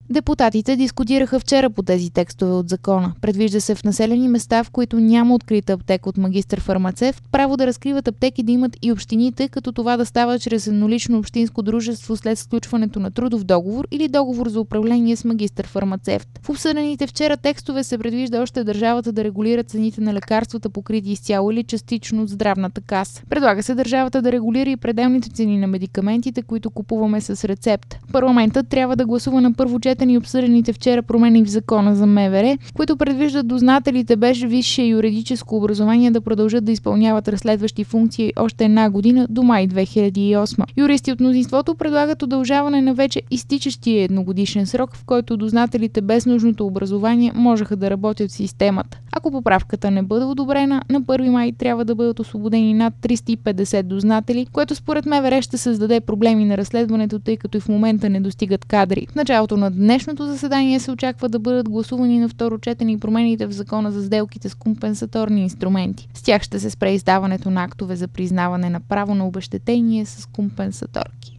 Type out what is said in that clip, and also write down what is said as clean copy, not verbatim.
Депутатите дискутираха вчера по тези текстове от закона. Предвижда се в населени места, в които няма открита аптека от магистър-фармацевт, право да разкриват аптеки да имат и общините, като това да става чрез еднолично общинско дружество след сключването на трудов договор или договор за управление с магистър-фармацевт. В обсъдените вчера текстове се предвижда още държавата да регулира цените на лекарствата, покрити изцяло или частично от здравната каса. Предлага се държавата да регулира и пределните цени на медикаментите, които купуваме с рецепт. Парламентът трябва да гласува на първо четене и обсъдените вчера промени в закона за МВР, които предвиждат дознателите без висше юридическо образование да продължат да изпълняват разследващи функции още една година до май 2008. Юристи от мнозинството предлагат удължаване на вече изтичащия едногодишен срок, в който дознателите без нужното образование можеха да работят в системата. Ако поправката не бъде одобрена, на 1 май трябва да бъдат освободени над 350 дознатели, което според МВР ще създаде проблеми на разследването, тъй като и в момента не достигат кадри. В началото на днешното заседание се очаква да бъдат гласувани на второ четене и промените в закона за сделките с компенсаторни инструменти. С тях ще се спре издаването на актове за признаване на право на обезщетение с компенсаторка.